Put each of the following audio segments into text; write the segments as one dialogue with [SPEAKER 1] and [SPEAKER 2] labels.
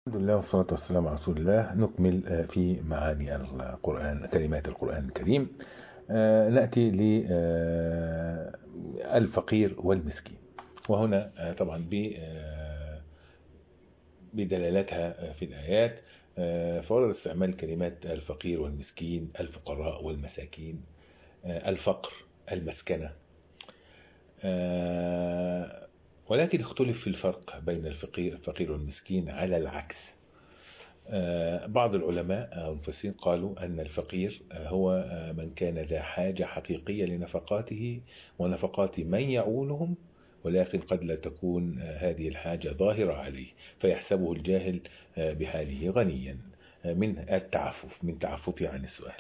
[SPEAKER 1] الحمد لله والصلاة والسلام على رسول الله. نكمل في معاني القرآن، كلمات القرآن الكريم. نأتي للفقير والمسكين، وهنا طبعا بدلالتها في الآيات. فورد استعمال كلمات الفقير والمسكين، الفقراء والمساكين، الفقر، المسكنة. ولكن اختلف في الفرق بين الفقير والمسكين على العكس. بعض العلماء أو المفسرين قالوا أن الفقير هو من كان ذا حاجة حقيقية لنفقاته ونفقات من يعولهم، ولكن قد لا تكون هذه الحاجة ظاهرة عليه، فيحسبه الجاهل بحاله غنيا من التعفف، من تعففه عن السؤال.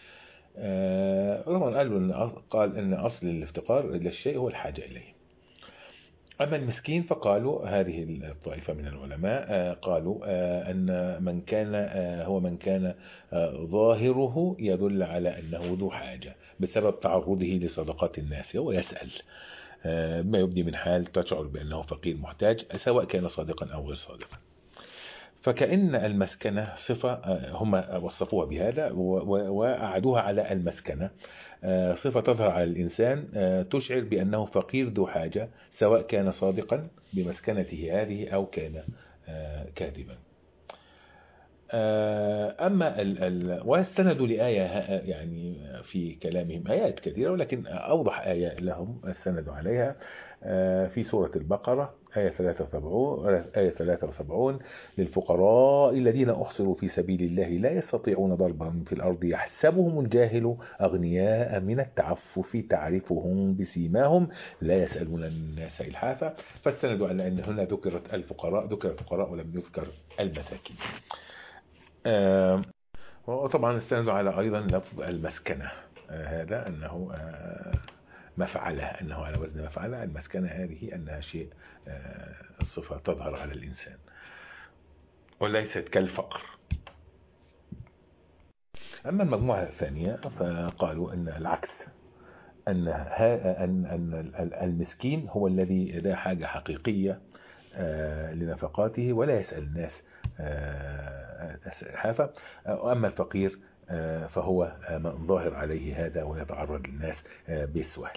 [SPEAKER 1] طبعا قال أن أصل الافتقار إلى الشيء هو الحاجة إليه. أما المسكين فقالوا، هذه الطائفة من العلماء قالوا أن من كان هو من كان ظاهره يدل على أنه ذو حاجة بسبب تعرضه لصدقات الناس، هو يسأل ما يبدي من حال تشعر بأنه فقير محتاج، سواء كان صادقا أو غير صادقا. فكأن المسكنة صفة هم وصفوها بهذا وأعدوها على المسكنة، صفة تظهر على الإنسان تشعر بأنه فقير ذو حاجة، سواء كان صادقا بمسكنته هذه أو كان كاذبا. أما واستندوا لآية، يعني في كلامهم آيات كثيرة، ولكن أوضح آية لهم استندوا عليها في سورة البقرة آية 73 للفقراء الذين أحصروا في سبيل الله لا يستطيعون ضربا في الأرض يحسبهم الجاهل أغنياء من التعفف تعرفهم بسيماهم لا يسألون الناس إلحافا. فاستندوا على أن هنا ذكرت الفقراء ولم يذكر المساكين. وطبعا استندوا على أيضا لفظ المسكنة، هذا أنه مفعلة، أنه على وزن مفعلة. المسكنة هذه أنها شيء صفة تظهر على الإنسان وليست كالفقر. أما المجموعة الثانية فقالوا أن العكس، أن المسكين هو الذي ذا حاجة حقيقية لنفقاته ولا يسأل الناس حافة. وأما الفقير فهو من ظاهر عليه هذا ويتعرض للناس بالسؤال.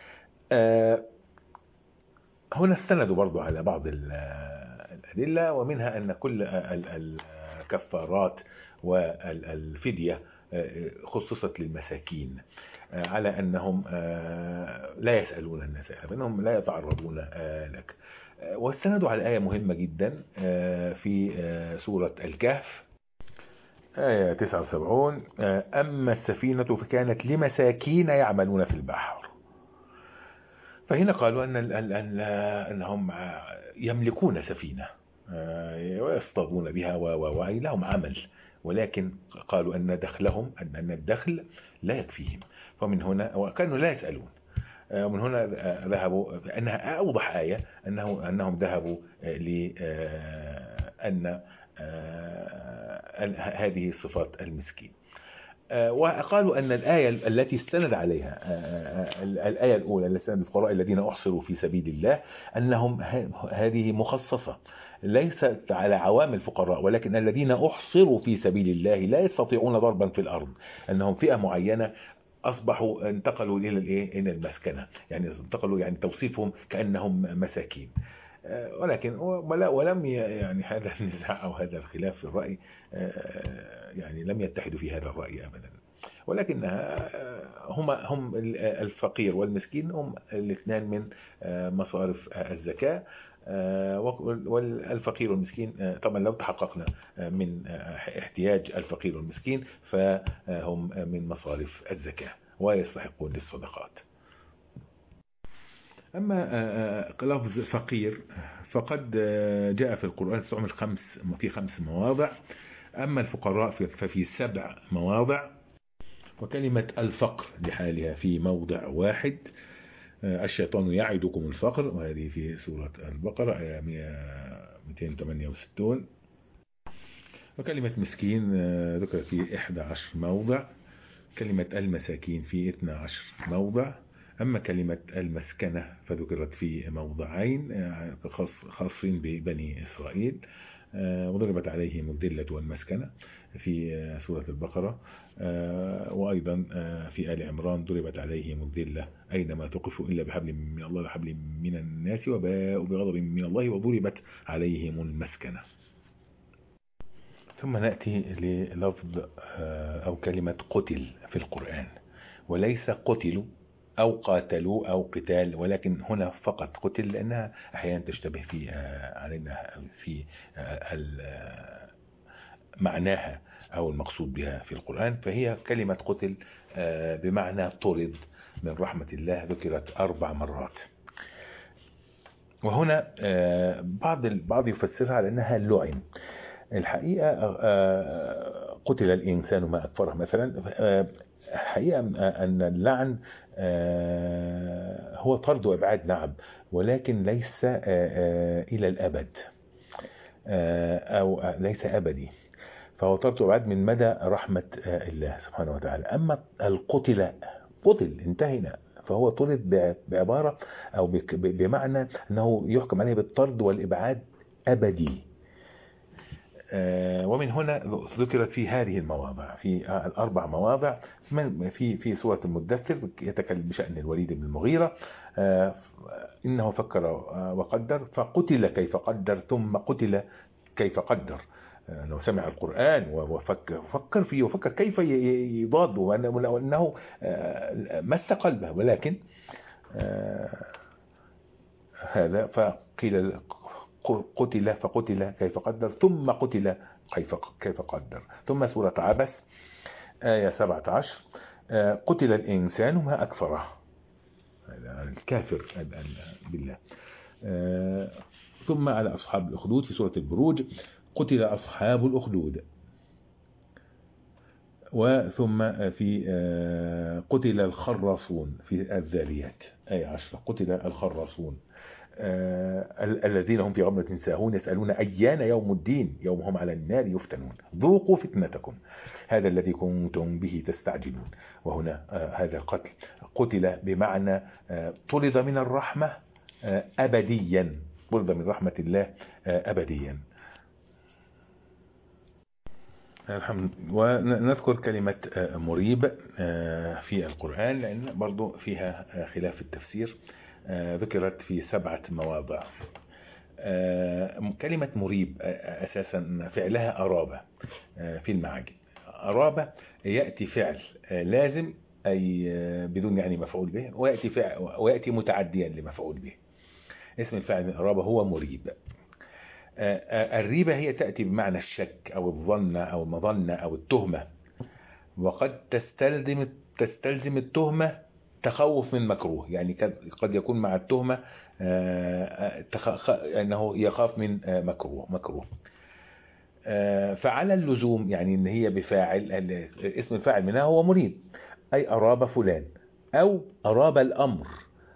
[SPEAKER 1] هنا استندوا برضو على بعض الأدلة، ومنها أن كل الكفارات والفدية خصصت للمساكين على أنهم لا يسألون الناس، أنهم لا يتعرضون لك. واستندوا على آية مهمة جدا في سورة الكهف آية 79 أما السفينة فكانت لمساكين يعملون في البحر. فهنا قالوا أنهم يملكون سفينة ويصطادون بها وأي لهم عمل، ولكن قالوا أن دخلهم أن الدخل لا يكفيهم، فمن هنا وكانوا لا يسألون. ومن هنا ذهبوا أنها أوضح آية أنهم ذهبوا لأن هذه صفات المسكين. وقالوا أن الآية التي استند عليها الآية الأولى التي استند الفقراء الذين أحصروا في سبيل الله، أنهم هذه مخصصة ليست على عوام الفقراء، ولكن الذين أحصروا في سبيل الله لا يستطيعون ضربا في الأرض، أنهم فئة معينة أصبحوا انتقلوا إلى المسكنة، يعني انتقلوا، يعني توصيفهم كأنهم مساكين. ولكن ولم يعني هذا النزاع أو هذا الخلاف في الرأي يعني لم يتحدوا في هذا الرأي أبدا، ولكن هم الفقير والمسكين هم الاثنان من مصارف الزكاة. والفقير والمسكين طبعا لو تحققنا من احتياج الفقير والمسكين فهم من مصارف الزكاة ويستحقون للصدقات. أما لفظ فقير فقد جاء في القرآن استعمل في 5 مواضع، أما الفقراء ففي 7 مواضع، وكلمة الفقر لحالها في موضع واحد. الشيطان يعدكم الفقر، وهذه في سورة البقرة آية 268. وكلمة مسكين ذكر في 11 موضع، كلمة المساكين في 12 موضع. أما كلمة المسكنة فذكرت في موضعين خاصين ببني إسرائيل، وضربت عليهم الذلة والمسكنة في سورة البقرة. وأيضا في آل عمران ضربت عليهم الذلة أينما تقفوا إلا بحبل من الله وحبل من الناس وباءوا بغضب من الله وضربت عليهم المسكنة. ثم نأتي للفظ أو كلمة قتل في القرآن، وليس قتلوا أو قاتلوا أو قتال، ولكن هنا فقط قتل لأنها أحيانا تشتبه في علينا في معناها أو المقصود بها في القرآن. فهي كلمة قتل بمعنى طرد من رحمة الله، ذكرت 4 مرات. وهنا بعض يفسرها على أنها لعن. الحقيقة قتل الإنسان ما أكفره مثلا. الحقيقة أن اللعن هو طرد وإبعاد، نعم، ولكن ليس إلى الأبد أو ليس أبدي، فهو طرد وإبعاد من مدى رحمة الله سبحانه وتعالى. أما القتل قتل انتهينا، فهو طرد بعبارة أو بمعنى أنه يحكم عليه بالطرد والإبعاد أبدي. ومن هنا ذكرت في هذه المواضع، في 4 مواضع. في سورة المدثر يتكلم بشأن الوليد بن المغيرة، إنه فكر وقدر فقتل كيف قدر ثم قتل كيف قدر. لو سمع القرآن وفكر فيه وفكر كيف يضاد، وأنه مس قلبه، ولكن هذا فقيل قتل فقتل كيف قدر ثم قتل كيف قدر. ثم سورة عبس آية 17 قتل الإنسان ما أكفره، الكافر بالله. ثم على أصحاب الأخدود في سورة البروج قتل أصحاب الأخدود. وثم في قتل الخراصون في الذاريات آية 10 قتل الخراصون. الذين هم في غمرة ساهون يسألون أيان يوم الدين يوم هم على النار يفتنون ذوقوا فتنتكم هذا الذي كنتم به تستعجلون. وهنا هذا القتل قتل بمعنى طرد من الرحمة أبديا، طرد من رحمة الله أبديا. الحمد. ونذكر كلمة مريب في القرآن لأن برضو فيها خلاف التفسير. ذكرت في 7 مواضع. كلمة مريب أساسا فعلها أرابة في المعاجم. أرابة يأتي فعل لازم أي بدون يعني مفعول به، ويأتي متعديا لمفعول به. اسم الفاعل من أرابة هو مريب. الريبة هي تأتي بمعنى الشك أو الظن أو المظنة أو التهمة، وقد تستلزم التهمة تخوف من مكروه، يعني قد يكون مع التهمة أنه يخاف من مكروه. فعلى اللزوم يعني ان هي بفاعل، اسم الفاعل منها هو مريب، أي أراب فلان أو أراب الأمر،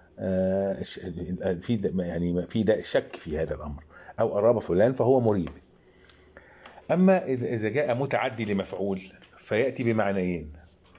[SPEAKER 1] يعني في شك في هذا الأمر، أو أراب فلان فهو مريب. أما إذا جاء متعدي لمفعول فيأتي بمعنيين.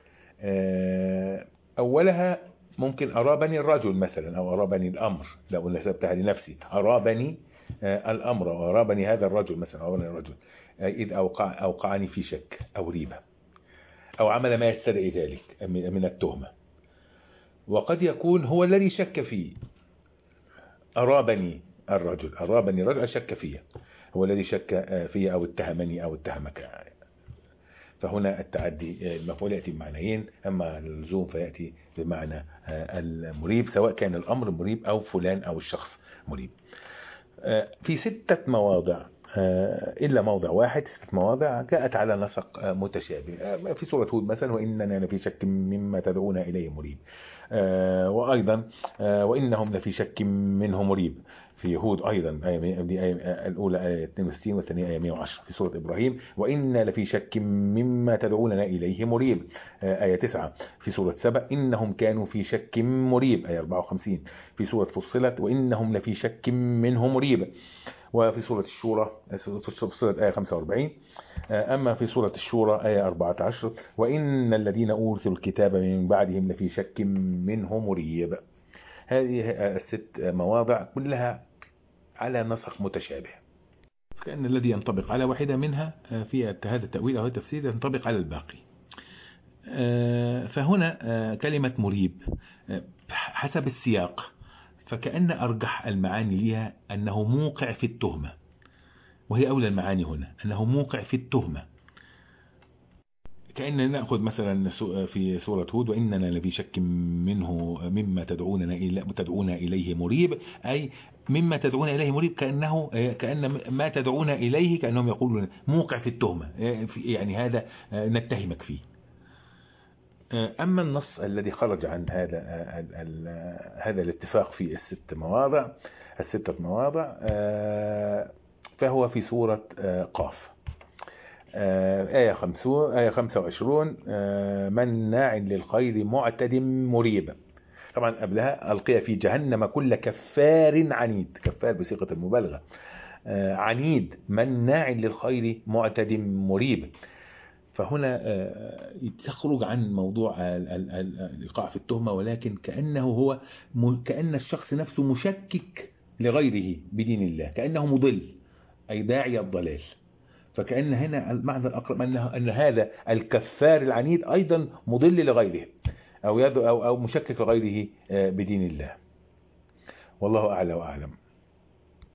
[SPEAKER 1] أولها ممكن أرابني الرجل مثلا، أو أرابني الأمر لو نسبتها لنفسي، أرابني الأمر وأرابني هذا الرجل مثلا، أرابني الرجل إذ أوقعني في شك أو ريبة، أو عمل ما يستدعي ذلك من التهمة. وقد يكون هو الذي شك فيه، أرابني الرجل شك فيه، هو الذي شك فيه أو اتهمني أو اتهمك. فهنا التعدي المفعول يأتي بمعنيين، أما اللزوم فيأتي بمعنى المريب، سواء كان الأمر مريب أو فلان أو الشخص مريب. في 6 مواضع إلا موضع واحد، 6 مواضع جاءت على نسق متشابه. في سورة هود مثلا وإننا لفي شك مما تدعونا إليه مريب، وأيضا وإنهم لفي شك منه مريب في هود أيضا، آية الأولى آية 62 والثانية آية 110. في سورة إبراهيم وإنا لفي شك مما تدعوننا إليه مريب، آية 9. في سورة سبأ إنهم كانوا في شك مريب، آية 54. في سورة فصلت وإنهم لفي شك منه مريب. وفي سورة الشورى آية 45. أما في سورة الشورى آية 14 وإن الذين أورثوا الكتاب من بعدهم لفي شك منه مريب. هذه 6 مواضع كلها على نسق متشابه. كأن الذي ينطبق على واحدة منها في هذا التأويل أو التفسير ينطبق على الباقي. فهنا كلمة مريب حسب السياق فكأن أرجح المعاني لها أنه موقع في التهمة، وهي أولى المعاني هنا أنه موقع في التهمة. كأننا نأخذ مثلا في سورة هود وإننا لفي شك منه مما تدعون إليه مريب، أي مما تدعون إليه مريب كأن ما تدعون إليه كأنهم يقولون موقع في التهمة، يعني هذا نتهمك فيه. أما النص الذي خرج عن هذا الاتفاق في الستة مواضع فهو في سورة قاف آية 25 مناع للخير معتد مريب. طبعا قبلها ألقي في جهنم كل كفار عنيد، كفار بصيغة المبالغة، عنيد مناع للخير معتد مريب. فهنا تخرج عن موضوع الإيقاع في التهمة، ولكن كأنه كأن الشخص نفسه مشكك لغيره بدين الله، كأنه مضل أي داعي الضلال. فكأن هنا المعنى الأقرب أن هذا الكفار العنيد أيضا مضل لغيره أو مشكك لغيره بدين الله. والله أعلى وأعلم.